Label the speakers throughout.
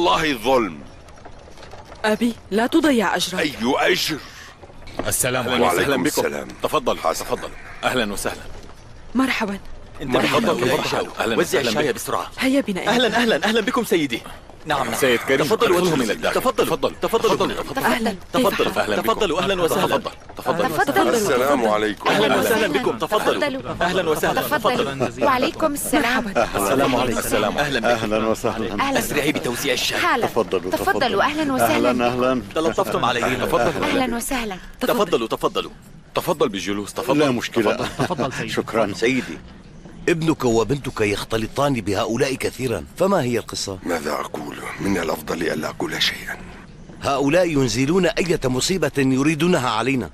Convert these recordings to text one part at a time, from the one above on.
Speaker 1: والله ظلم.
Speaker 2: أبي لا تضيع أجرك.
Speaker 1: أي أجر؟
Speaker 3: السلام
Speaker 1: عليكم.
Speaker 3: وسهلا بكم.
Speaker 1: السلام.
Speaker 3: تفضل تفضل. أهلا وسهلا.
Speaker 2: مرحبا.
Speaker 3: تفضل. أهلا
Speaker 4: وزع
Speaker 3: وسهلا
Speaker 4: الشاي
Speaker 3: بك.
Speaker 4: بسرعة.
Speaker 2: هيا بنا.
Speaker 4: أهلا بكم سيدي. نعم.
Speaker 3: سيد كريم،
Speaker 4: تفضلوا
Speaker 3: ادخلهم إلى الداخل.
Speaker 4: تفضلوا.
Speaker 2: أهلا.
Speaker 4: تفضلوا أهلا وسهلا.
Speaker 3: تفضل.
Speaker 1: السلام عليكم.
Speaker 4: أهلا وسهلا بكم. تفضلوا. أهلا وسهلا.
Speaker 5: تفضلوا. وعليكم السلام.
Speaker 4: السلام عليكم.
Speaker 3: السلام.
Speaker 6: أهلا وسهلا.
Speaker 4: أسرعي بتوزيع الشاي.
Speaker 5: حالا. تفضلوا. أهلا وسهلا.
Speaker 6: أهلا.
Speaker 4: تلطفتم علينا.
Speaker 5: أهلا وسهلا.
Speaker 4: تفضلوا.
Speaker 3: تفضل بالجلوس.
Speaker 6: لا
Speaker 3: تفضل.
Speaker 6: مشكلة.
Speaker 7: تفضل سيدي.
Speaker 6: شكرا
Speaker 8: سيدي، ابنك وبنتك يختلطان بهؤلاء كثيرا، فما هي القصة؟
Speaker 1: ماذا أقول؟ من الأفضل ألا أقول شيئا.
Speaker 8: هؤلاء ينزلون أية مصيبة يريدونها علينا.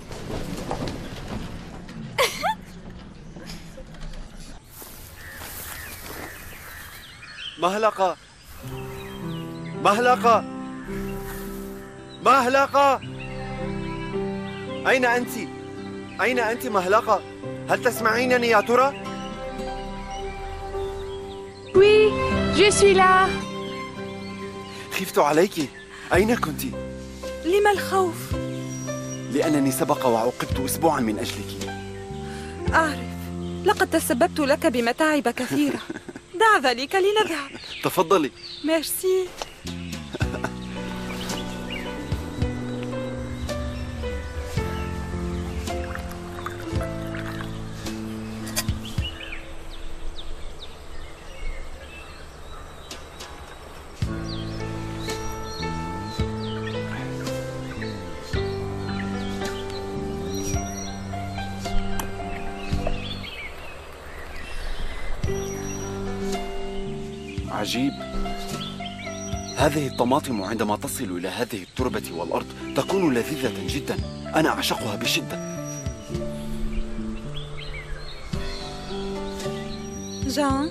Speaker 9: مهلقة مهلقة مهلقة، أين أنت؟ أين أنت مهلقة؟ هل تسمعينني يا ترى؟
Speaker 5: Oui, je suis là.
Speaker 9: خفت عليك. أين كنت؟
Speaker 2: لما الخوف؟
Speaker 9: لأنني سبق وعوقبت أسبوعا من أجلك.
Speaker 2: أعرف، لقد تسببت لك بمتاعب كثيرة. دع ذلك لنذهب.
Speaker 9: تفضلي.
Speaker 2: ميرسي.
Speaker 9: عجيب، هذه الطماطم عندما تصل إلى هذه التربة والأرض تكون لذيذة جدا. أنا أعشقها بشدة.
Speaker 2: جان،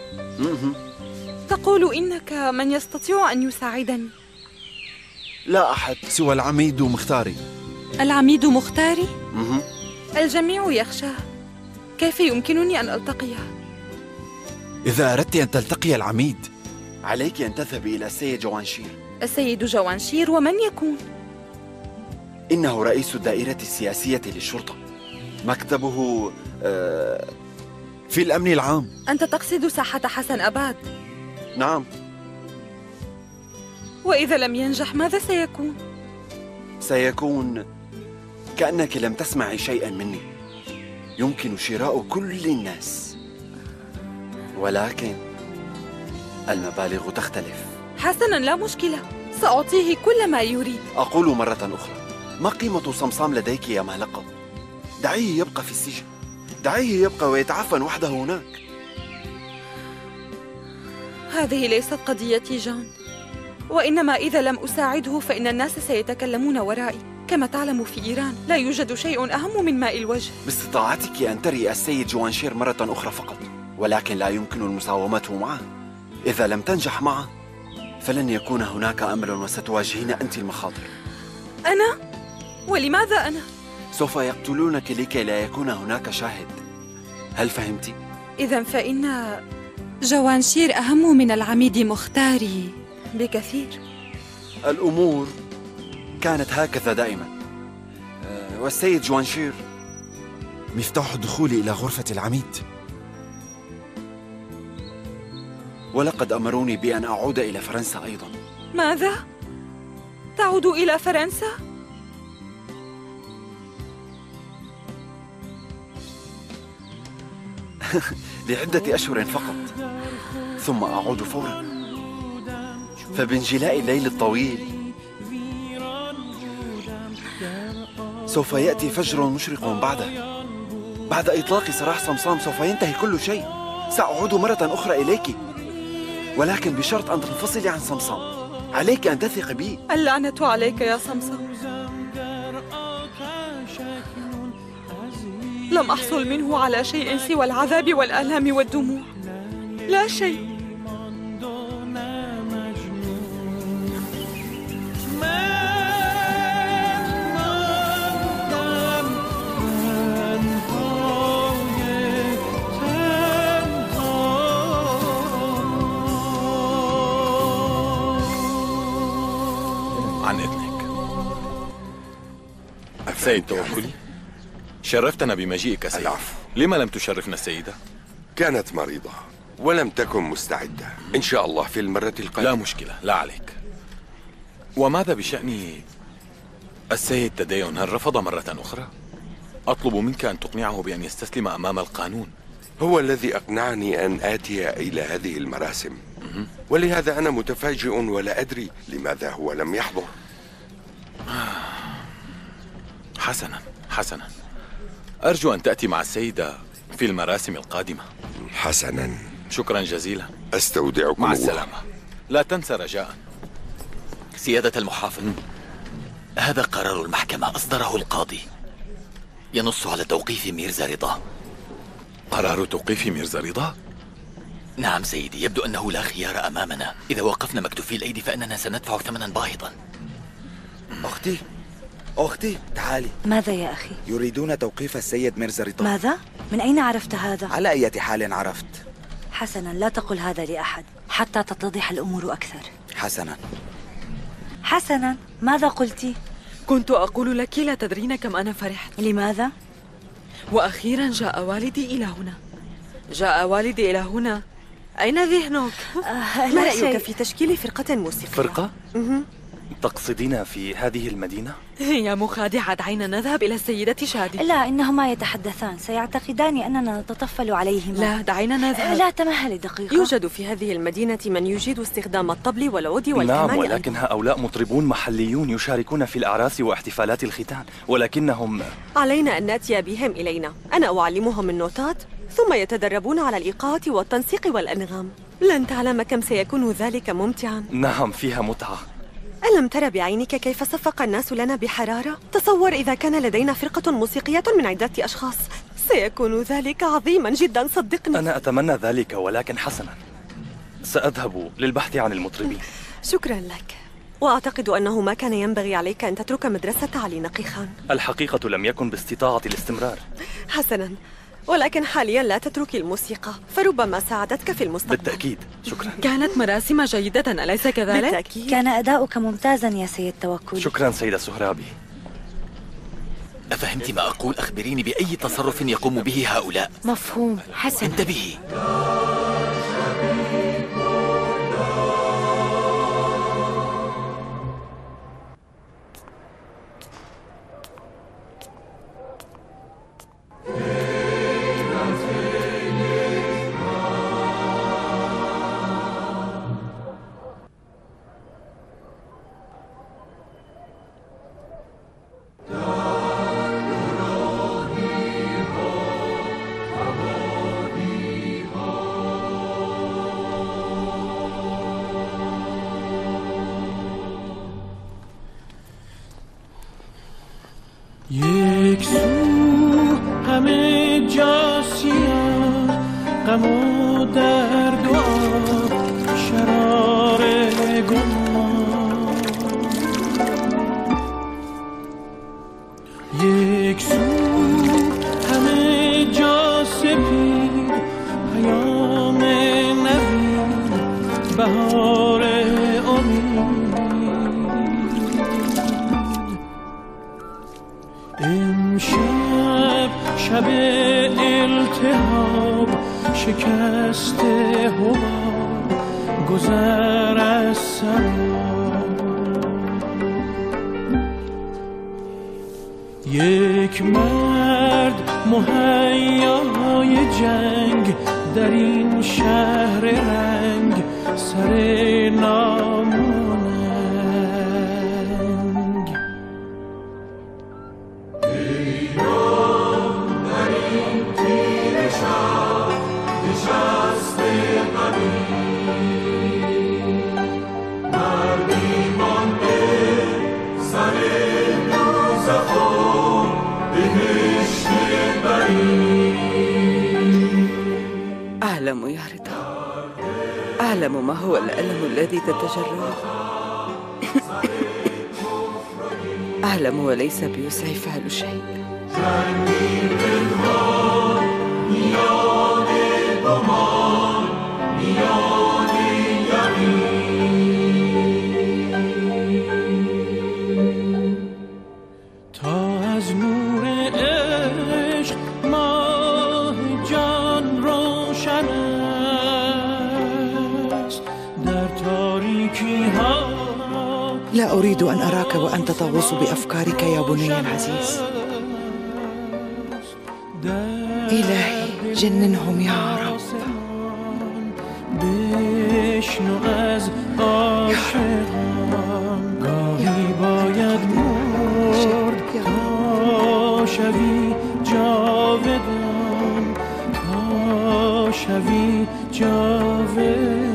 Speaker 2: تقول إنك من يستطيع أن يساعدني.
Speaker 9: لا أحد سوى العميد مختاري.
Speaker 2: العميد مختاري؟ الجميع يخشاه. كيف يمكنني أن ألتقيه؟
Speaker 9: إذا أردت أن تلتقي العميد عليك أن تذهبي إلى السيد جوانشير.
Speaker 2: السيد جوانشير ومن يكون؟
Speaker 9: إنه رئيس الدائرة السياسية للشرطة. مكتبه في الأمن العام.
Speaker 2: أنت تقصد ساحة حسن أباد؟
Speaker 9: نعم.
Speaker 2: وإذا لم ينجح ماذا سيكون؟
Speaker 9: سيكون كأنك لم تسمعي شيئا مني. يمكن شراء كل الناس، ولكن المبالغ تختلف.
Speaker 2: حسناً، لا مشكلة، سأعطيه كل ما يريد.
Speaker 9: أقول مرة أخرى، ما قيمة صمصام لديك يا مهلقة؟ دعيه يبقى في السجن، دعيه يبقى ويتعفن وحده هناك.
Speaker 2: هذه ليست قضيتي جان، وإنما إذا لم أساعده فإن الناس سيتكلمون ورائي. كما تعلم في إيران لا يوجد شيء أهم من ماء الوجه.
Speaker 9: باستطاعتك أن تري السيد جوانشير مرة أخرى فقط، ولكن لا يمكن المساومة معه. إذا لم تنجح معه فلن يكون هناك أمل وستواجهين أنت المخاطر.
Speaker 2: أنا؟ ولماذا أنا؟
Speaker 9: سوف يقتلونك لكي لا يكون هناك شاهد. هل فهمت؟
Speaker 2: إذن فإن جوانشير أهم من العميد مختاري بكثير.
Speaker 9: الأمور كانت هكذا دائما، والسيد جوانشير مفتاح الدخول إلى غرفة العميد. ولقد أمروني بأن أعود إلى فرنسا أيضا.
Speaker 2: ماذا؟ تعود إلى فرنسا؟
Speaker 9: لعدة أشهر فقط، ثم أعود فورا. فبانجلاء الليل الطويل سوف يأتي فجر مشرق بعده. بعد إطلاق سراح صمصام سوف ينتهي كل شيء. سأعود مرة أخرى إليك، ولكن بشرط أن تنفصلي عن صمصام. عليك أن تثق بي.
Speaker 2: اللعنة عليك يا صمصام. لم أحصل منه على شيء سوى العذاب والآلام والدموع، لا شيء.
Speaker 3: سيد توكلي، شرفتنا بمجيئك سيد.
Speaker 1: العفو.
Speaker 3: لما لم تشرفنا السيدة؟
Speaker 1: كانت مريضة ولم تكن مستعدة. إن شاء الله في المرة القادمة.
Speaker 3: لا مشكلة، لا عليك. وماذا بشأن السيد تدين؟ هل رفض مرة أخرى؟ أطلب منك أن تقنعه بأن يستسلم أمام القانون.
Speaker 1: هو الذي أقنعني أن آتي إلى هذه المراسم، ولهذا أنا متفاجئ ولا أدري لماذا هو لم يحضر.
Speaker 3: حسنا حسنا، أرجو أن تأتي مع السيدة في المراسم القادمة.
Speaker 1: حسنا،
Speaker 3: شكرا جزيلا.
Speaker 1: أستودعكم
Speaker 3: مع
Speaker 1: الله.
Speaker 3: السلامة. لا تنسى رجاء.
Speaker 4: سيادة المحافظ، هذا قرار المحكمة أصدره القاضي، ينص على توقيف ميرزا رضا.
Speaker 3: قرار توقيف ميرزا رضا؟
Speaker 4: نعم سيدي، يبدو أنه لا خيار أمامنا. إذا وقفنا مكتوفي الأيدي فإننا سندفع ثمنا باهظا.
Speaker 6: أختي تعالي.
Speaker 7: ماذا يا أخي؟
Speaker 6: يريدون توقيف السيد ميرزا رضا.
Speaker 7: ماذا؟ من أين عرفت هذا؟
Speaker 6: على أي حال عرفت؟
Speaker 7: حسنا، لا تقل هذا لأحد حتى تتضح الأمور أكثر. حسنا، ماذا قلت؟
Speaker 2: كنت أقول لك لا تدرين كم أنا فرحت.
Speaker 7: لماذا؟
Speaker 2: وأخيرا جاء والدي إلى هنا. جاء والدي إلى هنا. أين ذهنك؟
Speaker 10: ما رأيك في تشكيل فرقة موسيقية؟
Speaker 11: فرقة؟ تقصدين في هذه المدينة؟
Speaker 2: يا مخادعة، دعينا نذهب إلى السيدة شادي.
Speaker 7: لا، إنهما يتحدثان، سيعتقدان أننا نتطفل عليهما.
Speaker 2: لا، دعينا نذهب.
Speaker 7: لا، تمهلي دقيقة.
Speaker 10: يوجد في هذه المدينة من يجيد استخدام الطبل والعود والكمان.
Speaker 11: نعم، ولكن هؤلاء مطربون محليون يشاركون في الأعراس واحتفالات الختان، ولكنهم...
Speaker 10: علينا أن نأتي بهم إلينا. أنا أعلمهم النوتات، ثم يتدربون على الإيقاعات والتنسيق والأنغام. لن تعلم كم سيكون ذلك ممتعا.
Speaker 11: نعم، فيها متعة.
Speaker 10: ألم تر بعينك كيف صفق الناس لنا بحرارة؟ تصور إذا كان لدينا فرقة موسيقية من عدة أشخاص، سيكون ذلك عظيما جدا، صدقني.
Speaker 11: أنا أتمنى ذلك، ولكن حسنا، سأذهب للبحث عن المطربين.
Speaker 10: شكرا لك، وأعتقد أنه ما كان ينبغي عليك أن تترك مدرسة علي نقي خان.
Speaker 11: الحقيقة لم يكن باستطاعتي الاستمرار.
Speaker 10: حسنا، ولكن حاليا لا تتركي الموسيقى، فربما ساعدتك في المستقبل.
Speaker 11: بالتأكيد، شكرا.
Speaker 2: كانت مراسم جيدة، أليس كذلك؟
Speaker 10: بالتأكيد.
Speaker 7: كان أداؤك ممتازا يا سيد توكل.
Speaker 11: شكرا سيدة سهرابي.
Speaker 4: أفهمت ما أقول؟ أخبريني بأي تصرف يقوم به هؤلاء.
Speaker 5: مفهوم. حسنا،
Speaker 4: انتبهي.
Speaker 12: یک سو همه جا سیاه، غم و درد و آب، شرار گمان. یک سو همه جا سپید، پیام نوید، بهار امید. امشب شب التهاب، شکست حباب، گذر از سراب. یک مرد مهیای جنگ در این شهر رنگ، سر ناموننگ. ایران در این تیر شب نشست غمی، مردی مانده سر دوزخ و بهشت بعید.
Speaker 13: أعلم يا رضا، أعلم ما هو الألم الذي تتجرعه. أعلم وليس بوسعي فعل شيء.
Speaker 12: تا از نور عشق ماه جان روشن است در تاریکی ها.
Speaker 14: لا أريد أن أراك وأنت تغوص بأفكارك يا بني العزيز. إلهي جننهم يا رب.
Speaker 12: بشنو از عاشقان گاهی باید مرد تا شوی جاودان، تا شوی جاودان.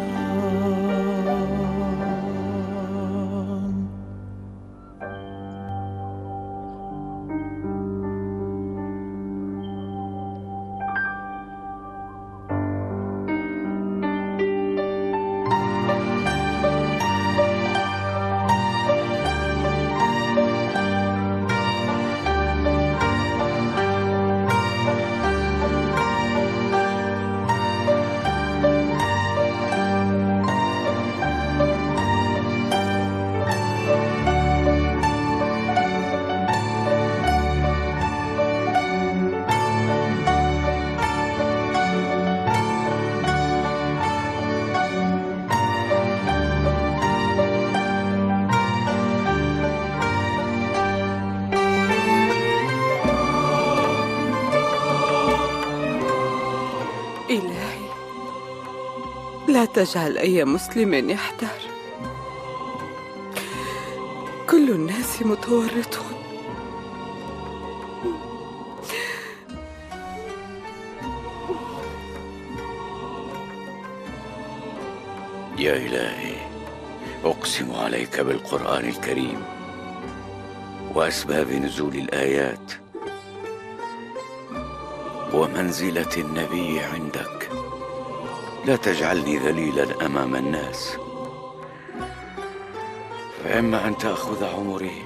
Speaker 13: إلهي لا تجعل أي مسلم يحتار، كل الناس متورطون.
Speaker 15: يا إلهي أقسم عليك بالقرآن الكريم وأسباب نزول الآيات ومنزلة النبي عندك، لا تجعلني ذليلا أمام الناس، فإما أن تأخذ عمري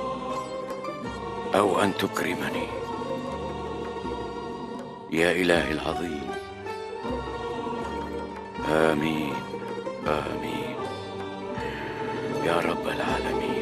Speaker 15: أو أن تكرمني يا إلهي العظيم. آمين آمين يا رب العالمين.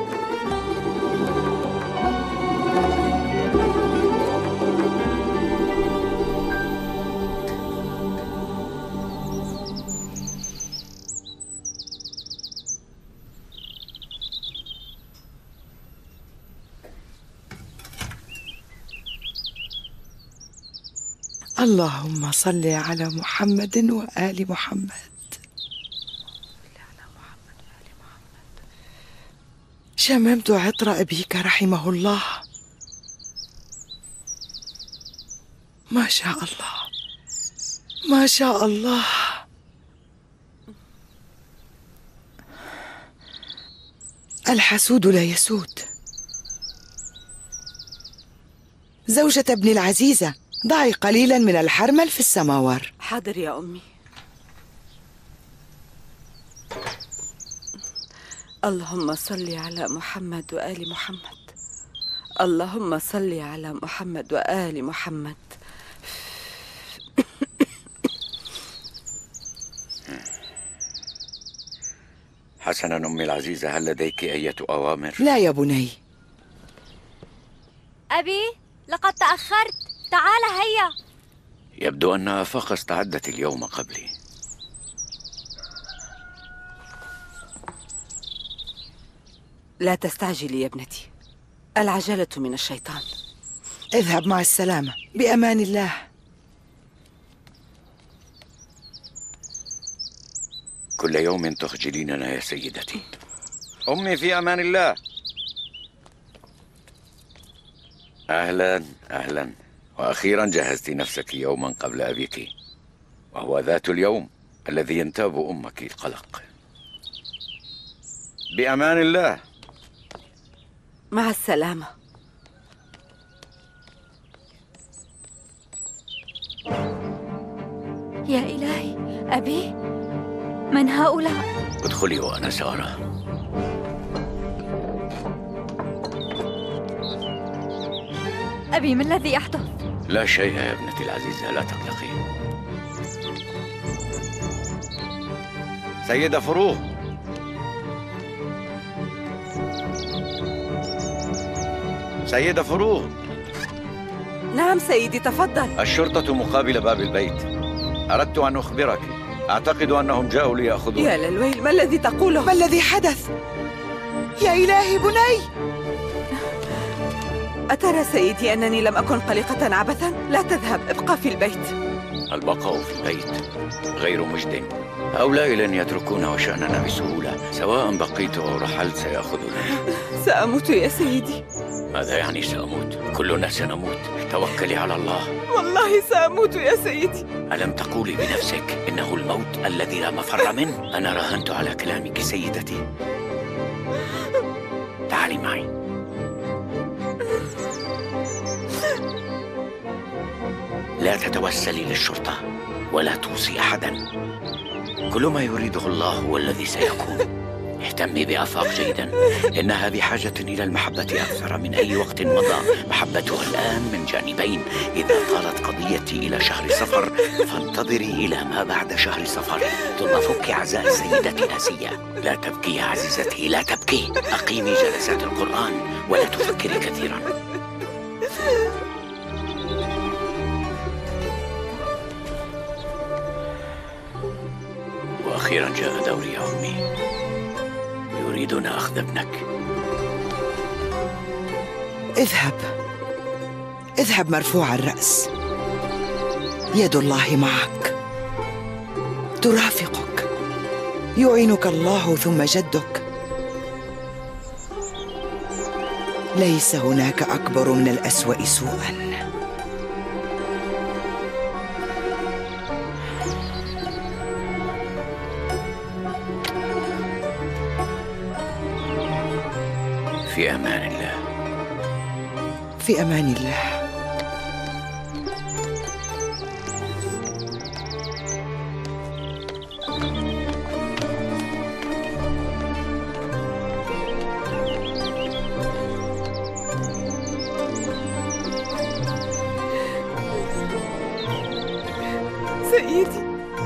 Speaker 14: اللهم صل على محمد وآل محمد. شممت عطر أبيك رحمه الله. ما شاء الله ما شاء الله. الحسود لا يسود. زوجة ابن العزيزة، ضعي قليلا من الحرمل في السماور.
Speaker 13: حاضر يا أمي. اللهم صل على محمد وآل محمد. اللهم صل على محمد وآل محمد.
Speaker 15: حسنا أمي العزيزة، هل لديك أي أوامر؟
Speaker 14: لا يا بني.
Speaker 16: أبي لقد تأخرت، تعال هيا.
Speaker 15: يبدو أن آفاق استعدت اليوم قبلي.
Speaker 13: لا تستعجلي يا ابنتي، العجلة من الشيطان.
Speaker 14: اذهب مع السلامة، بأمان الله.
Speaker 15: كل يوم تخجليننا يا سيدتي. أمي في أمان الله. أهلا أهلا، وأخيرا جهزت نفسك يوما قبل أبيك، وهو ذات اليوم الذي ينتاب أمك القلق. بأمان الله.
Speaker 13: مع السلامة.
Speaker 16: يا إلهي، أبي، من هؤلاء؟
Speaker 15: ادخلي وأنا سارة.
Speaker 16: أبي، ما الذي يحدث؟
Speaker 15: لا شيء يا ابنتي العزيزة، لا تقلقي. سيدة فروغ، سيدة فروغ.
Speaker 13: نعم سيدي، تفضل.
Speaker 15: الشرطة مقابل باب البيت. أردت أن أخبرك، أعتقد أنهم جاءوا ليأخذوني.
Speaker 13: يا للويل، ما الذي تقوله؟
Speaker 14: ما الذي حدث؟ يا إلهي بني!
Speaker 13: أترى سيدي أنني لم أكن قلقة عبثا؟ لا تذهب، ابقى في البيت.
Speaker 15: البقاء في البيت غير مجد. هؤلاء لن يتركونا وشأننا بسهولة، سواء بقيت أو رحلت سيأخذونني.
Speaker 13: سأموت يا سيدي.
Speaker 15: ماذا يعني سأموت؟ كلنا سنموت، توكلي على الله.
Speaker 13: والله سأموت يا سيدي.
Speaker 15: ألم تقولي بنفسك إنه الموت الذي لا مفر منه؟ أنا راهنت على كلامك سيدتي. تعالي معي. لا تتوسلي للشرطة ولا توصي أحدا. كل ما يريده الله هو الذي سيكون. اهتمي بآفاق جيدا، إنها بحاجة إلى المحبة أكثر من أي وقت مضى. محبتها الآن من جانبين. إذا طالت قضيتي إلى شهر صفر فانتظري إلى ما بعد شهر صفر، ثم فكي عزاء سيدتي آسيا. لا تبكي يا عزيزتي، لا تبكي. أقيمي جلسات القرآن ولا تفكري كثيرا. وأخيرا جاء دوري يا أمي، يريدون أخذ ابنك.
Speaker 14: اذهب مرفوع الرأس، يد الله معك، ترافقك، يعينك الله ثم جدك. ليس هناك أكبر من الأسوأ سوءا.
Speaker 15: في أمان الله.
Speaker 14: في أمان الله.
Speaker 13: سيدي.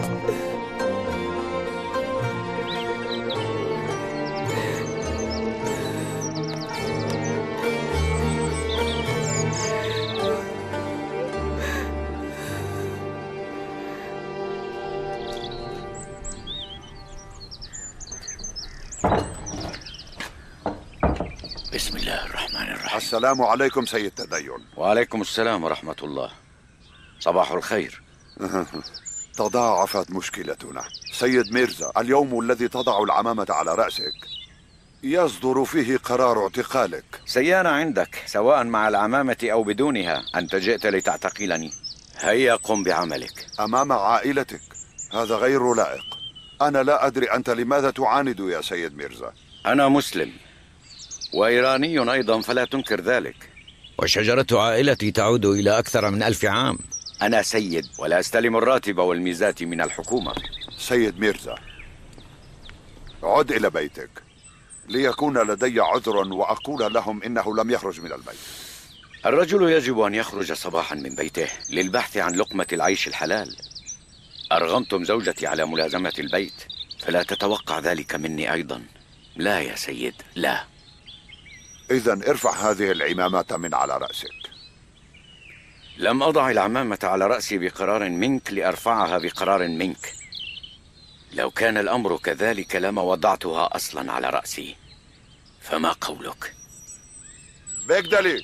Speaker 15: بسم الله الرحمن الرحيم.
Speaker 17: السلام عليكم سيد تدين.
Speaker 15: وعليكم السلام ورحمة الله. صباح الخير.
Speaker 17: تضاعفت مشكلتنا سيد ميرزا. اليوم الذي تضع العمامة على رأسك يصدر فيه قرار اعتقالك.
Speaker 15: سيانة عندك، سواء مع العمامة أو بدونها. أنت جئت لتعتقلني، هيا قم بعملك.
Speaker 17: أمام عائلتك هذا غير لائق. أنا لا أدري أنت لماذا تعاند يا سيد ميرزا.
Speaker 15: أنا مسلم وإيراني أيضا، فلا تنكر ذلك.
Speaker 18: وشجرة عائلتي تعود إلى أكثر من 1000 عام.
Speaker 15: أنا سيد ولا أستلم الراتب والميزات من الحكومة.
Speaker 17: سيد ميرزا، عد إلى بيتك ليكون لدي عذر وأقول لهم إنه لم يخرج من البيت.
Speaker 15: الرجل يجب أن يخرج صباحا من بيته للبحث عن لقمة العيش الحلال. أرغمتم زوجتي على ملازمة البيت، فلا تتوقع ذلك مني أيضا. لا يا سيد، لا.
Speaker 17: إذن ارفع هذه العمامة من على رأسك.
Speaker 15: لم أضع العمامة على رأسي بقرار منك لأرفعها بقرار منك. لو كان الأمر كذلك لما وضعتها أصلا على رأسي. فما قولك؟
Speaker 17: بيكدلي،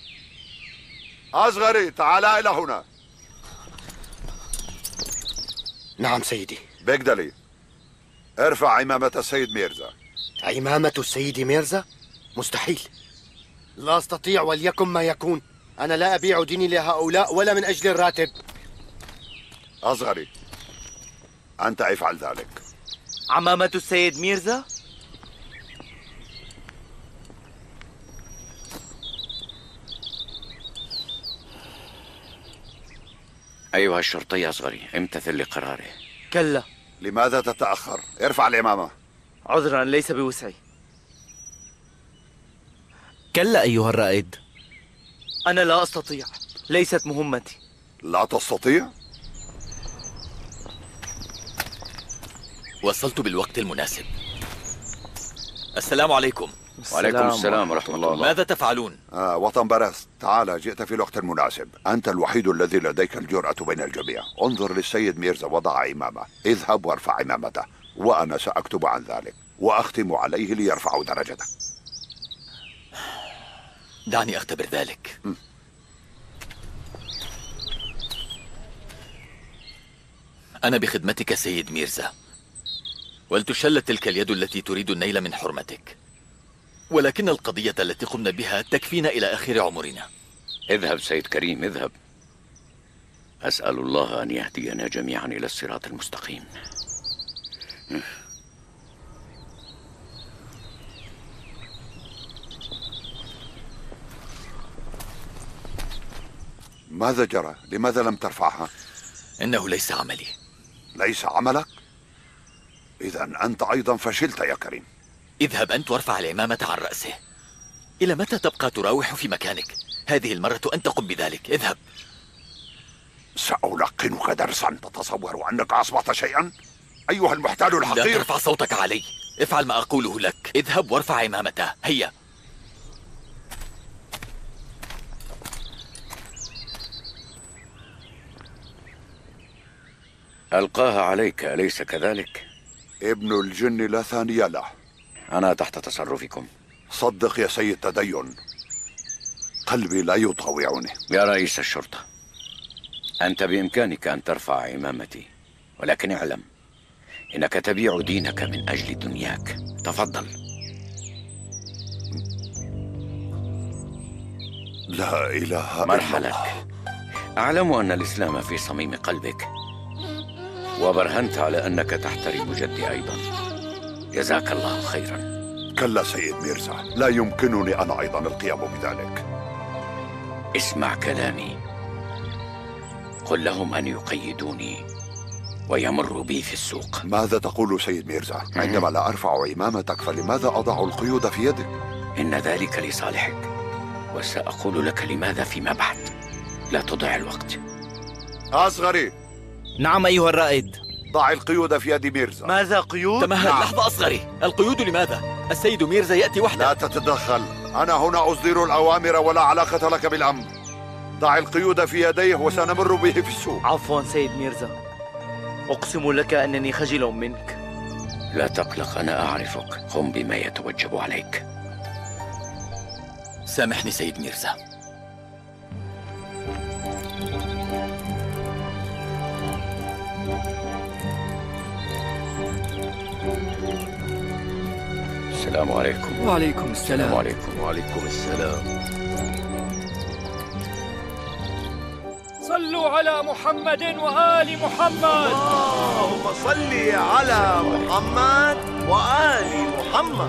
Speaker 17: أصغري، تعال إلى هنا.
Speaker 19: نعم سيدي.
Speaker 17: بيكدلي، ارفع عمامة السيد ميرزا.
Speaker 19: عمامة السيد ميرزا؟ مستحيل، لا أستطيع وليكن ما يكون. أنا لا أبيع ديني لهؤلاء ولا من أجل الراتب.
Speaker 17: أصغري، أنت افعل ذلك.
Speaker 20: عمامة السيد ميرزا؟
Speaker 15: أيها الشرطي أصغري، امتثل لقراره.
Speaker 20: كلا.
Speaker 17: لماذا تتأخر؟ ارفع العمامة.
Speaker 20: عذرا، ليس بوسعي.
Speaker 18: كلا أيها الرائد.
Speaker 20: أنا لا أستطيع، ليست مهمتي.
Speaker 17: لا تستطيع؟
Speaker 4: وصلت بالوقت المناسب. السلام عليكم.
Speaker 15: وعليكم السلام ورحمة الله.
Speaker 4: ماذا تفعلون؟
Speaker 17: وطن برس، تعال، جئت في الوقت المناسب. أنت الوحيد الذي لديك الجرأة بين الجميع. انظر للسيد ميرزا وضع عمامة، اذهب وارفع عمامته، وأنا سأكتب عن ذلك وأختم عليه ليرفع درجته.
Speaker 4: دعني أختبر ذلك. أنا بخدمتك سيد ميرزا، ولتشل تلك اليد التي تريد النيل من حرمتك، ولكن القضية التي قمنا بها تكفينا إلى آخر عمرنا.
Speaker 15: اذهب سيد كريم، اذهب. أسأل الله أن يهدينا جميعا إلى الصراط المستقيم.
Speaker 17: ماذا جرى؟ لماذا لم ترفعها؟
Speaker 4: إنه ليس عملي.
Speaker 17: ليس عملك؟ إذا أنت أيضا فشلت يا كريم.
Speaker 4: اذهب أنت وارفع العمامة عن رأسه. إلى متى تبقى تراوح في مكانك؟ هذه المرة أنت قم بذلك، اذهب.
Speaker 17: سألقنك درسا، تتصور أنك أصبحت شيئا؟ أيها المحتال الحقير،
Speaker 4: لا ترفع صوتك علي، افعل ما أقوله لك، اذهب وارفع عمامته، هيا.
Speaker 15: ألقاها عليك أليس كذلك؟
Speaker 17: ابن الجن لا ثاني له.
Speaker 15: أنا تحت تصرفكم.
Speaker 17: صدق يا سيد تدين، قلبي لا يطاوعني.
Speaker 15: يا رئيس الشرطة، أنت بإمكانك أن ترفع عمامتي، ولكن اعلم إنك تبيع دينك من أجل دنياك. تفضل.
Speaker 17: لا إله إلا الله.
Speaker 15: مرحلك. أعلم أن الإسلام في صميم قلبك، وبرهنت على أنك تحترم جدي أيضا. جزاك الله خيرا.
Speaker 17: كلا سيد ميرزا، لا يمكنني أنا أيضا القيام بذلك.
Speaker 15: اسمع كلامي، قل لهم أن يقيدوني ويمروا بي في السوق.
Speaker 17: ماذا تقول سيد ميرزا؟ عندما لا أرفع عمامتك فلماذا أضع القيود في يدك؟
Speaker 15: إن ذلك لصالحك، وسأقول لك لماذا فيما بعد. لا تضيع الوقت.
Speaker 17: أصغري.
Speaker 20: نعم أيها الرائد.
Speaker 17: ضع القيود في يد ميرزا.
Speaker 20: ماذا قيود؟
Speaker 4: تمهل. نعم. لحظة أصغري، القيود لماذا؟ السيد ميرزا يأتي وحده.
Speaker 17: لا تتدخل، أنا هنا أصدر الأوامر ولا علاقة لك بالأمر. ضع القيود في يديه وسنمر به في السوق.
Speaker 20: عفوا سيد ميرزا، أقسم لك أنني خجل منك.
Speaker 15: لا تقلق، أنا أعرفك. قم بما يتوجب عليك.
Speaker 4: سامحني سيد ميرزا.
Speaker 15: السلام عليكم.
Speaker 20: وعليكم السلام.
Speaker 15: السلام عليكم.
Speaker 8: وعليكم السلام.
Speaker 12: صلوا على محمد وآل محمد.
Speaker 8: اللهم صل على محمد وآل محمد.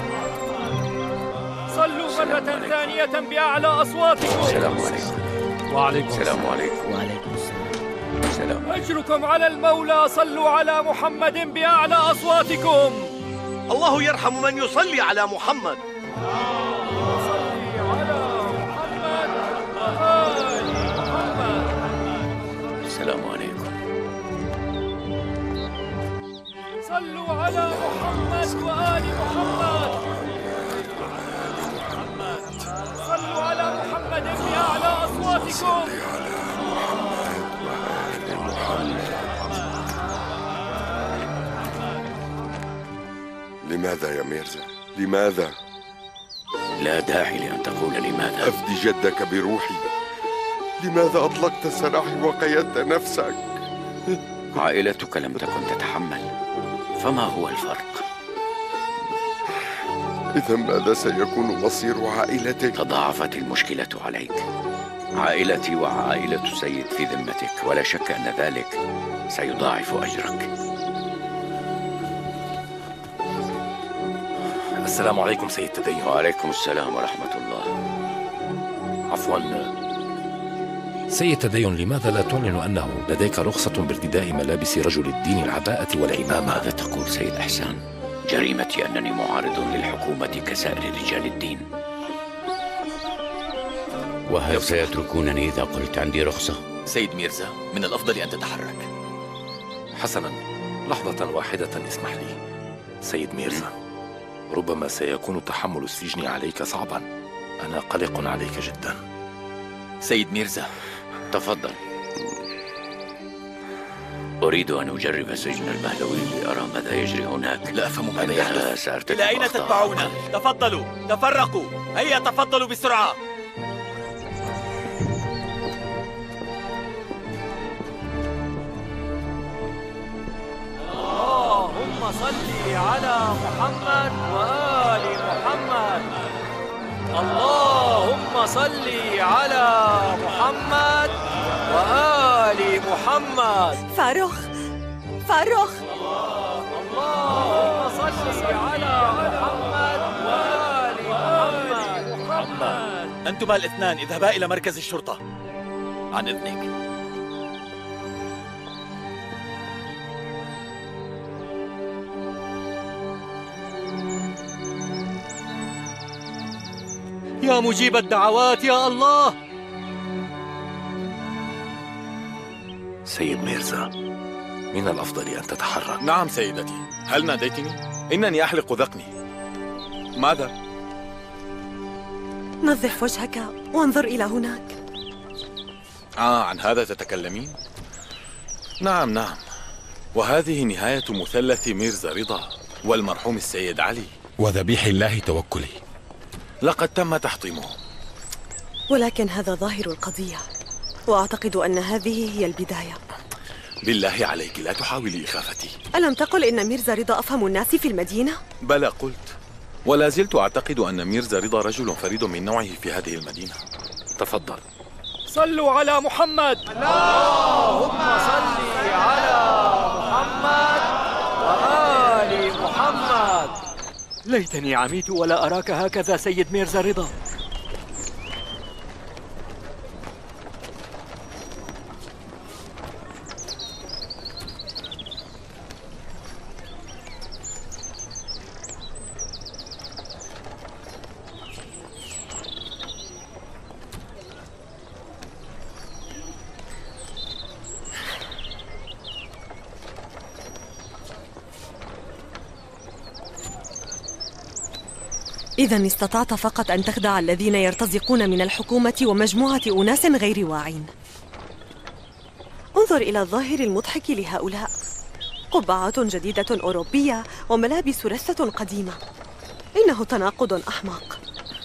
Speaker 12: صلوا مرة ثانية بأعلى أصواتكم.
Speaker 15: السلام عليكم.
Speaker 12: وعليكم
Speaker 15: السلام عليكم.
Speaker 20: وعليكم السلام.
Speaker 15: السلام.
Speaker 12: أجركم على المولى، صلوا على محمد بأعلى أصواتكم.
Speaker 8: الله يرحم من يصلي على محمد.
Speaker 12: صلي على محمد وآل محمد.
Speaker 15: السلام عليكم.
Speaker 12: صلوا على محمد وآل محمد. صلوا على محمد بأعلى أصواتكم.
Speaker 1: لماذا يا ميرزا؟ لماذا؟
Speaker 15: لا داعي لأن تقول لماذا.
Speaker 1: أفدي جدك بروحي. لماذا أطلقت سراحي وقيدت نفسك؟
Speaker 15: عائلتك لم تكن تتحمل، فما هو الفرق؟
Speaker 1: إذا ماذا سيكون مصير عائلتك؟
Speaker 15: تضاعفت المشكلة عليك. عائلتي وعائلة السيد في ذمتك، ولا شك أن ذلك سيضاعف أجرك.
Speaker 3: السلام عليكم سيد تدين.
Speaker 15: وعليكم السلام ورحمة الله.
Speaker 3: عفوا
Speaker 21: سيد تدين، لماذا لا تعلن أنه لديك رخصة بارتداء ملابس رجل الدين العباءة والعمامة؟
Speaker 15: ماذا تقول سيد إحسان؟ جريمتي أنني معارض للحكومة كسائر رجال الدين. وهل سيتركونني إذا قلت عندي رخصة؟
Speaker 4: سيد ميرزا، من الأفضل أن تتحرك.
Speaker 3: حسنا، لحظة واحدة اسمح لي. سيد ميرزا،
Speaker 21: ربما سيكون تحمل السجن عليك صعبا. أنا قلق عليك جدا.
Speaker 4: سيد ميرزا،
Speaker 15: تفضل. أريد أن أجرب سجن البهلوي لأرى ماذا يجري هناك.
Speaker 4: لا أفهم ماذا يحدث. إلى أين تتبعون؟ تفضلوا، تفرقوا، هيا تفضلوا بسرعة.
Speaker 12: اللهم صل على محمد وآل محمد. اللهم صل على محمد وآل محمد.
Speaker 10: فاروخ، فاروخ.
Speaker 12: اللهم صل على محمد وآل محمد.
Speaker 4: أنتما الاثنان اذهبا إلى مركز الشرطة. عن إذنك.
Speaker 12: يا مجيب الدعوات يا الله.
Speaker 21: سيد ميرزا، من الأفضل أن تتحرك.
Speaker 3: نعم سيدتي. هل ناديتني؟ إنني أحلق ذقني. ماذا؟
Speaker 10: نظف وجهك وانظر إلى هناك.
Speaker 3: عن هذا تتكلمين؟ نعم نعم. وهذه نهاية مثلث ميرزا رضا والمرحوم السيد علي.
Speaker 21: وذبيح الله توكلي.
Speaker 3: لقد تم تحطيمه.
Speaker 10: ولكن هذا ظاهر القضية، وأعتقد أن هذه هي البداية.
Speaker 3: بالله عليك لا تحاولي إخافتي.
Speaker 10: ألم تقل إن ميرزا رضا أفهم الناس في المدينة؟
Speaker 3: بلى قلت، ولا زلت أعتقد أن ميرزا رضا رجل فريد من نوعه في هذه المدينة. تفضل.
Speaker 12: صلوا على محمد. اللهم صل على محمد وآل محمد. ليتني عميت ولا أراك هكذا سيد ميرزا رضا.
Speaker 10: إذن استطعت فقط أن تخدع الذين يرتزقون من الحكومة ومجموعة أناس غير واعين. انظر إلى الظاهر المضحك لهؤلاء: قبعات جديدة أوروبية وملابس رثة قديمة. إنه تناقض أحمق.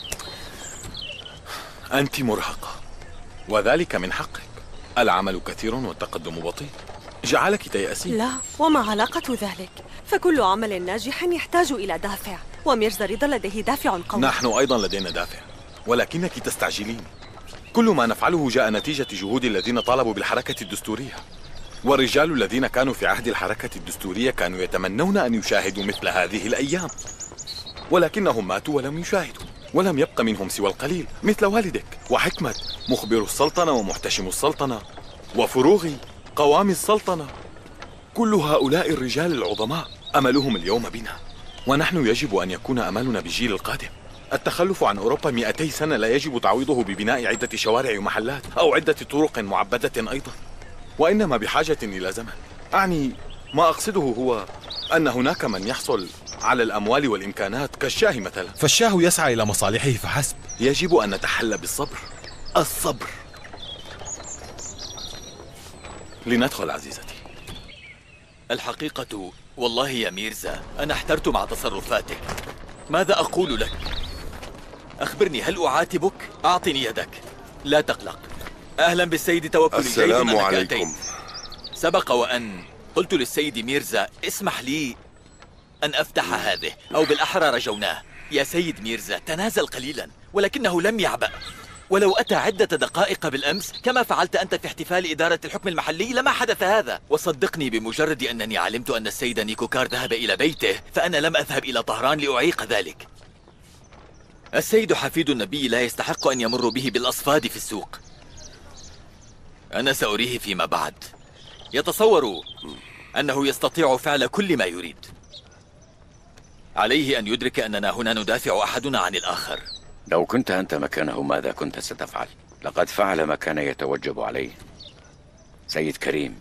Speaker 3: أنت مرهقة، وذلك من حقك. العمل كثير والتقدم بطيء. جعلك تيأسين.
Speaker 10: لا، وما علاقة ذلك؟ فكل عمل ناجح يحتاج إلى دافع، وميرزا رضا لديه دافع قوي.
Speaker 3: نحن أيضا لدينا دافع، ولكنك تستعجلين. كل ما نفعله جاء نتيجة جهود الذين طالبوا بالحركة الدستورية، والرجال الذين كانوا في عهد الحركة الدستورية كانوا يتمنون أن يشاهدوا مثل هذه الأيام، ولكنهم ماتوا ولم يشاهدوا، ولم يبق منهم سوى القليل، مثل والدك وحكمة مخبر السلطنة ومحتشم السلطنة وفروغي قوام السلطنة. كل هؤلاء الرجال العظماء أملهم اليوم بنا، ونحن يجب أن يكون أملنا بالجيل القادم. التخلف عن أوروبا 200 سنة لا يجب تعويضه ببناء عدة شوارع ومحلات أو عدة طرق معبدة أيضا، وإنما بحاجة إلى زمن. أعني ما أقصده هو أن هناك من يحصل على الأموال والإمكانات كالشاه مثلا،
Speaker 21: فالشاه يسعى إلى مصالحه فحسب.
Speaker 3: يجب أن نتحلى بالصبر. الصبر. لندخل عزيزتي.
Speaker 4: الحقيقة والله يا ميرزا أنا احترت مع تصرفاتك. ماذا أقول لك؟ أخبرني، هل أعاتبك؟ أعطني يدك. لا تقلق. أهلا بالسيد توكلي.
Speaker 1: السلام عليكم.
Speaker 4: سبق وأن قلت للسيد ميرزا اسمح لي أن أفتح هذه، أو بالأحرى رجوناه. يا سيد ميرزا تنازل قليلا، ولكنه لم يعبأ. ولو أتى عدة دقائق بالأمس كما فعلت أنت في احتفال إدارة الحكم المحلي لما حدث هذا. وصدقني بمجرد أنني علمت أن السيد نيكوكار ذهب إلى بيته فأنا لم أذهب إلى طهران لأعيق ذلك. السيد حفيد النبي لا يستحق أن يمر به بالأصفاد في السوق. أنا سأريه فيما بعد. يتصور أنه يستطيع فعل كل ما يريد. عليه أن يدرك أننا هنا ندافع أحدنا عن الآخر.
Speaker 15: لو كنت أنت مكانه ماذا كنت ستفعل؟ لقد فعل ما كان يتوجب عليه. سيد كريم،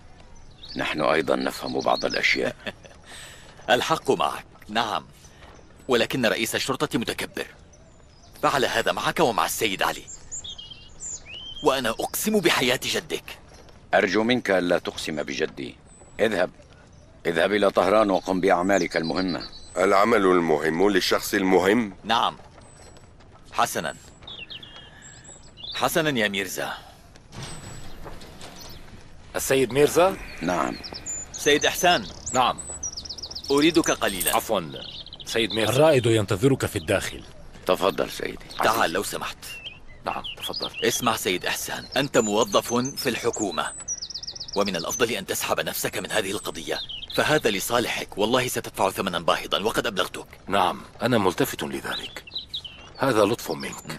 Speaker 15: نحن أيضا نفهم بعض الأشياء.
Speaker 4: الحق معك، نعم. ولكن رئيس الشرطة متكبر، فعل هذا معك ومع السيد علي، وأنا أقسم بحياة جدك.
Speaker 15: أرجو منك ألا تقسم بجدي. اذهب إلى طهران وقم بأعمالك المهمة.
Speaker 1: العمل المهم للشخص المهم؟
Speaker 4: نعم. حسنا يا ميرزا.
Speaker 21: السيد ميرزا؟
Speaker 15: نعم.
Speaker 4: سيد إحسان.
Speaker 21: نعم.
Speaker 4: أريدك قليلا.
Speaker 21: عفوا سيد ميرزا، الرائد ينتظرك في الداخل.
Speaker 15: تفضل سيدي.
Speaker 4: تعال لو سمحت.
Speaker 21: نعم تفضل.
Speaker 4: اسمع سيد إحسان، أنت موظف في الحكومة، ومن الأفضل أن تسحب نفسك من هذه القضية، فهذا لصالحك، والله ستدفع ثمنا باهظا وقد أبلغتك.
Speaker 21: نعم أنا ملتفت لذلك، هذا لطف منك.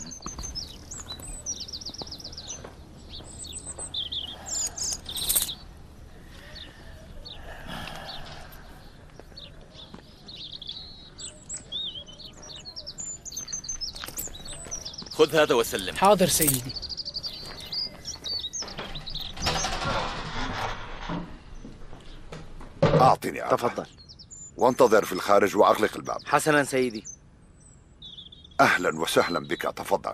Speaker 4: خذ هذا وسلم.
Speaker 9: حاضر سيدي.
Speaker 17: أعطني
Speaker 19: تفضل.
Speaker 17: وانتظر في الخارج وأغلق الباب.
Speaker 20: حسنا سيدي.
Speaker 17: أهلا وسهلا بك، تفضل.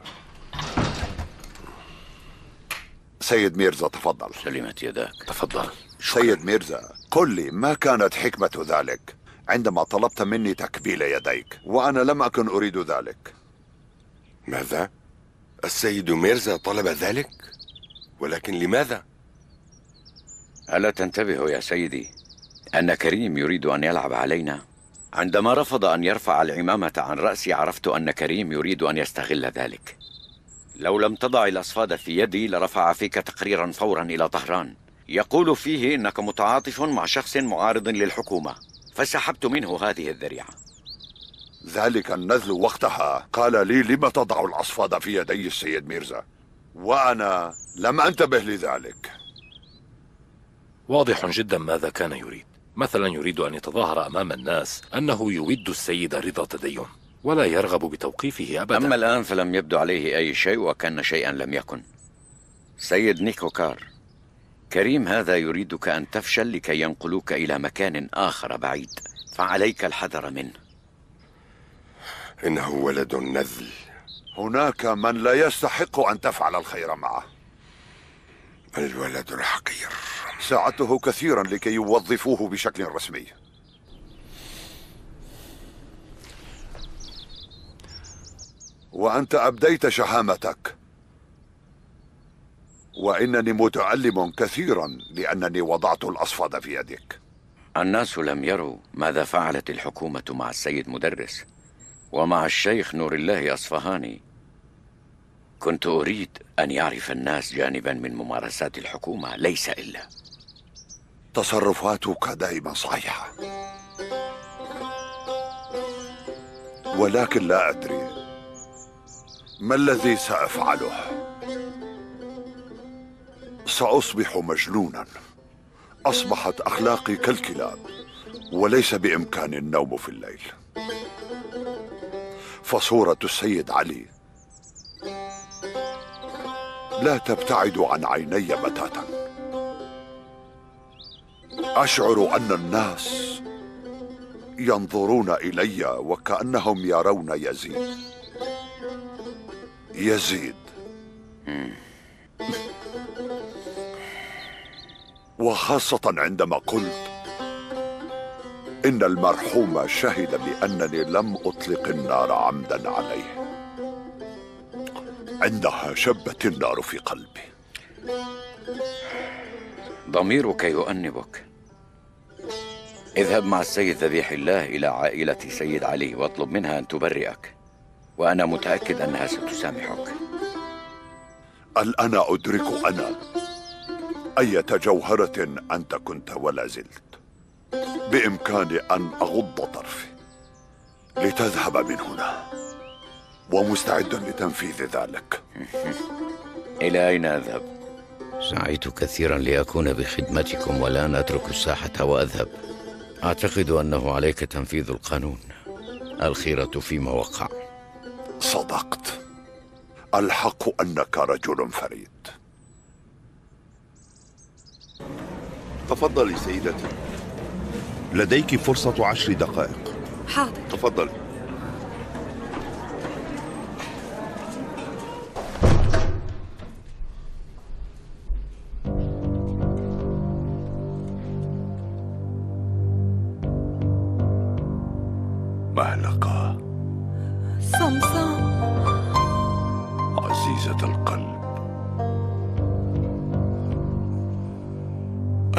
Speaker 17: سيد ميرزا تفضل.
Speaker 15: سلمت يداك.
Speaker 21: تفضل.
Speaker 17: سيد ميرزا، قل لي ما كانت حكمة ذلك عندما طلبت مني تكبيل يديك وأنا لم أكن أريد ذلك؟
Speaker 1: ماذا؟ السيد ميرزا طلب ذلك؟ ولكن لماذا؟
Speaker 15: ألا تنتبه يا سيدي أن كريم يريد أن يلعب علينا؟ عندما رفض أن يرفع العمامة عن رأسي عرفت أن كريم يريد أن يستغل ذلك. لو لم تضع الأصفاد في يدي لرفع فيك تقريرا فورا إلى طهران يقول فيه إنك متعاطف مع شخص معارض للحكومة، فسحبت منه هذه الذريعة.
Speaker 17: ذلك النذل وقتها قال لي لم تضع الأصفاد في يدي السيد ميرزا، وأنا لم أنتبه لذلك.
Speaker 21: واضح جدا ماذا كان يريد. مثلا يريد أن يتظاهر أمام الناس أنه يود السيد رضا تدين ولا يرغب بتوقيفه أبدا.
Speaker 15: أما الآن فلم يبدو عليه أي شيء وكأن شيئا لم يكن. سيد نيكوكار، كريم هذا يريدك أن تفشل لكي ينقلوك إلى مكان آخر بعيد، فعليك الحذر منه.
Speaker 1: إنه ولد نذل.
Speaker 17: هناك من لا يستحق أن تفعل الخير معه.
Speaker 1: الولد الحقير.
Speaker 17: ساعدته كثيرا لكي يوظفوه بشكل رسمي. وأنت أبديت شهامتك، وإنني متألم كثيرا لأنني وضعت الأصفاد في يدك.
Speaker 15: الناس لم يروا ماذا فعلت الحكومة مع السيد مدرس ومع الشيخ نور الله أصفهاني. كنت أريد أن يعرف الناس جانبا من ممارسات الحكومة ليس إلا.
Speaker 17: تصرفاتك دائما صحيحة، ولكن لا أدري ما الذي سأفعله. سأصبح مجنونا. أصبحت أخلاقي كالكلاب وليس بإمكاني النوم في الليل. فصورة السيد علي لا تبتعد عن عيني بتاتا. أشعر أن الناس ينظرون إلي وكأنهم يرون يزيد. وخاصة عندما قلت إن المرحوم شهد بأنني لم أطلق النار عمدا عليه. عندها شبت النار في قلبي.
Speaker 15: ضميرك يؤنبك. اذهب مع السيد ذبيح الله إلى عائلة سيد علي واطلب منها أن تبرئك، وأنا متأكد أنها ستسامحك.
Speaker 17: الآن أدرك أنا أية جوهرة أنت كنت ولا زلت. بإمكاني أن أغض طرفي لتذهب من هنا، ومستعد لتنفيذ ذلك.
Speaker 15: إلى أين أذهب؟
Speaker 18: سعيت كثيرا لأكون بخدمتكم والآن أترك الساحة وأذهب. أعتقد أنه عليك تنفيذ القانون. الخيرة فيما وقع.
Speaker 17: صدقت. الحق أنك رجل فريد.
Speaker 22: تفضلي سيدتي، لديك فرصة 10 دقائق.
Speaker 2: حاضر.
Speaker 22: تفضل.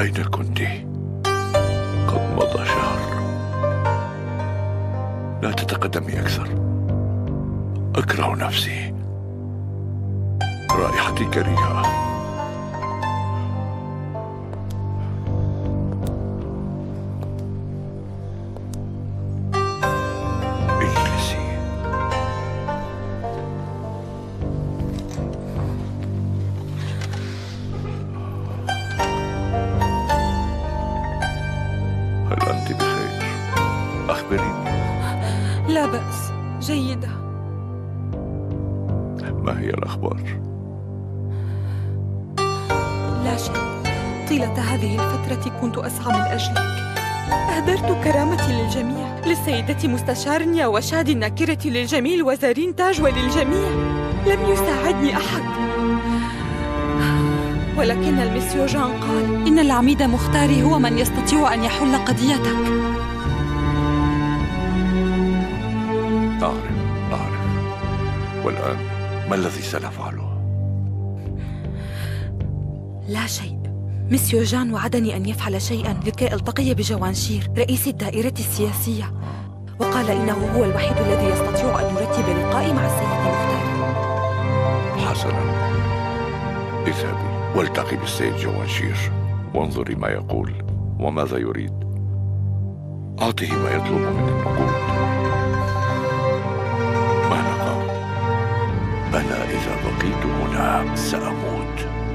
Speaker 17: أين كنت؟ قد مضى شهر. لا تتقدمي أكثر، أكره نفسي، رائحتي كريهة. اجلسي. هل أنت بخير؟ أخبريني.
Speaker 2: لا بأس، جيدة.
Speaker 17: ما هي الأخبار؟
Speaker 2: لا شيء. طيلة هذه الفترة كنت أسعى من أجلك. أهدرت كرامتي للجميع، للسيدة مستشارنيا وشاد الناكرة للجميل وزارين تاج وللجميع. لم يساعدني أحد. ولكن المسيو جان قال إن العميد مختاري هو من يستطيع أن يحل قضيتك.
Speaker 17: أعرف. والآن ما الذي سنفعله؟
Speaker 2: لا شيء. مسيو جان وعدني أن يفعل شيئا لكي ألتقي بجوانشير رئيس الدائرة السياسية، وقال إنه هو الوحيد الذي يستطيع أن يرتب لقائي مع السيد مختار.
Speaker 17: حسنا، اذهبي والتقي بالسيد جوانشير وانظري ما يقول وماذا يريد. أعطه ما يطلب من النقود. مهلقة، أنا إذا بقيت هنا سأموت.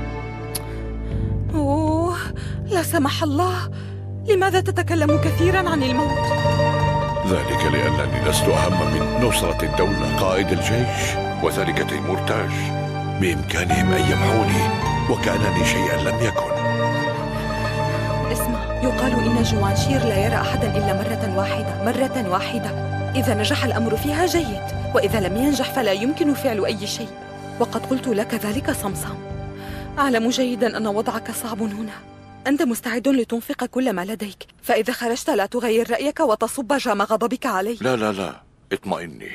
Speaker 2: أوه، لا سمح الله. لماذا تتكلم كثيرا عن الموت؟
Speaker 17: ذلك لأنني لست أهم من نصرة الدولة. قائد الجيش وذلك تيمور تاج بإمكانهم أن يمحوني وكأنني شيئا لم يكن.
Speaker 2: اسمع، يقال إن جوانشير لا يرى أحدا إلا مرة واحدة. إذا نجح الأمر فيها جيد، وإذا لم ينجح فلا يمكن فعل أي شيء. وقد قلت لك ذلك صمصام. أعلم جيدا أن وضعك صعب هنا. أنت مستعد لتنفق كل ما لديك، فإذا خرجت لا تغير رأيك وتصب جام غضبك علي.
Speaker 17: لا، اطمئني.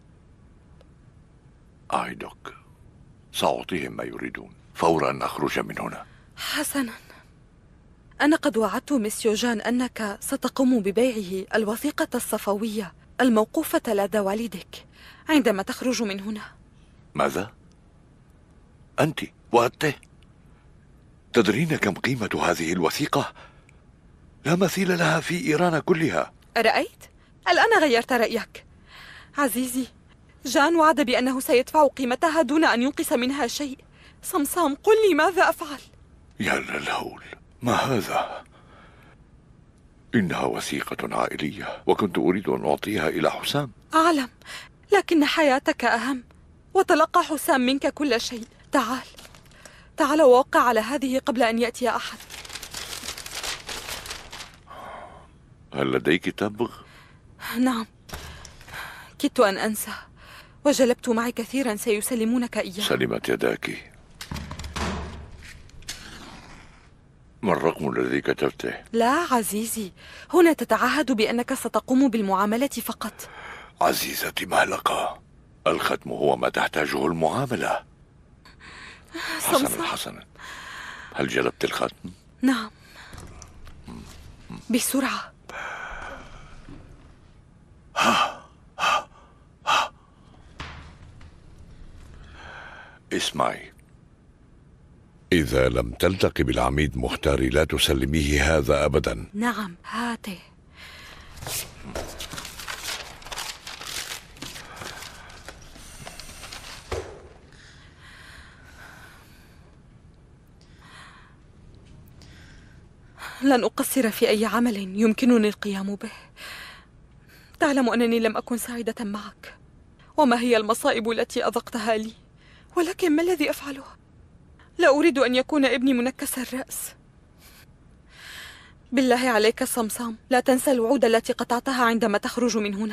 Speaker 17: أعدك سأعطيهم ما يريدون فور أن أخرج من هنا.
Speaker 2: حسنا، أنا قد وعدت مسيو جان أنك ستقوم ببيعه الوثيقة الصفوية الموقوفة لدى والدك عندما تخرج من هنا.
Speaker 17: ماذا؟ أنت وعدته؟ تدرين كم قيمة هذه الوثيقة؟ لا مثيل لها في إيران كلها.
Speaker 2: أرأيت؟ الآن غيرت رأيك. عزيزي، جان وعد بأنه سيدفع قيمتها دون أن ينقص منها شيء. صمصام، قل لي ماذا أفعل؟
Speaker 17: يا للهول، ما هذا؟ إنها وثيقة عائلية وكنت أريد أن أعطيها إلى حسام.
Speaker 2: أعلم، لكن حياتك أهم، وتلقى حسام منك كل شيء. تعال ووقع على هذه قبل أن يأتي أحد.
Speaker 17: هل لديك تبغ؟
Speaker 2: نعم، كدت أن أنسى، وجلبت معي كثيرا سيسلمونك إياه.
Speaker 17: سلمت يداك. ما الرقم الذي كتبته؟
Speaker 2: لا عزيزي، هنا تتعهد بأنك ستقوم بالمعاملة فقط.
Speaker 17: عزيزتي مهلقة، الختم هو ما تحتاجه المعاملة. حسنا، هل جلبت الختم؟
Speaker 2: نعم، بسرعة.
Speaker 17: اسمعي، إذا لم تلتقي بالعميد مختاري لا تسلميه هذا أبدا.
Speaker 2: نعم، هاته. لن أقصر في أي عمل يمكنني القيام به. تعلم أنني لم أكن سعيدة معك، وما هي المصائب التي أذقتها لي، ولكن ما الذي أفعله؟ لا أريد أن يكون ابني منكس الرأس. بالله عليك صمصام، لا تنسى الوعود التي قطعتها عندما تخرج من هنا.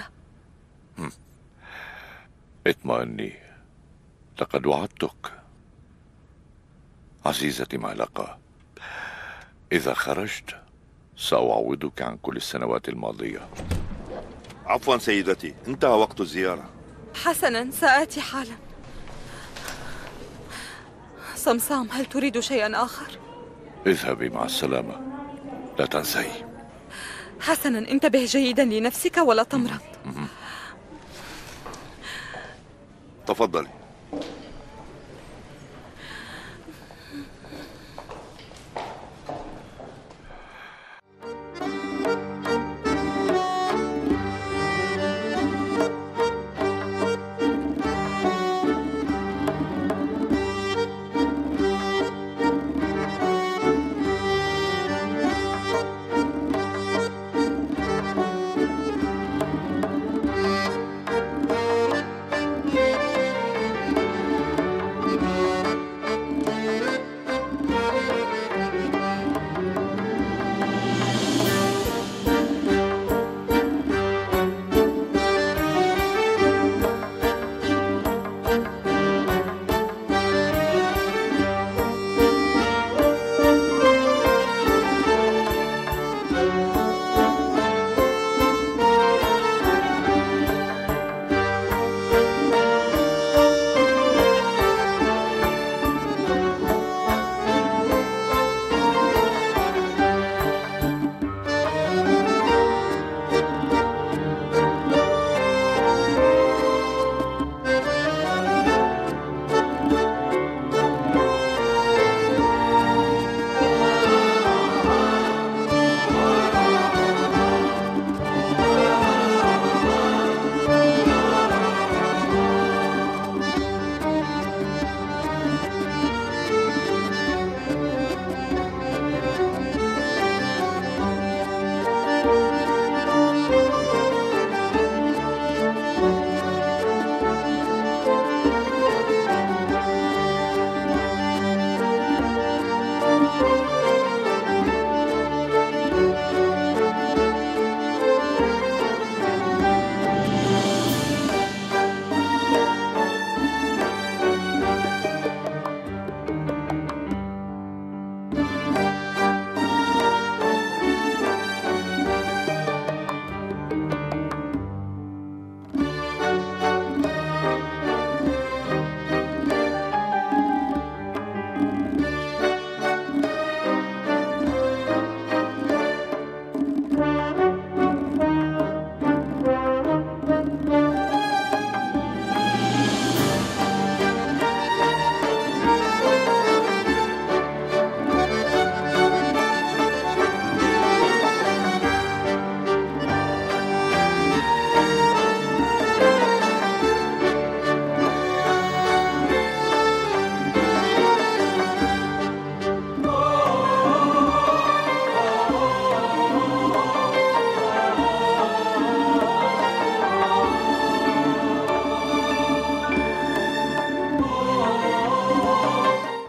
Speaker 17: اطمئني، لقد وعدتك. عزيزتي مهلقة، إذا خرجت سأعوضك عن كل السنوات الماضية.
Speaker 9: عفوا سيدتي، انتهى وقت الزيارة.
Speaker 2: حسنا، سآتي حالا. صمصام، هل تريد شيئا آخر؟
Speaker 9: اذهبي مع السلامة، لا تنسي.
Speaker 2: حسنا، انتبه جيدا لنفسك ولا تمرض.
Speaker 9: تفضلي.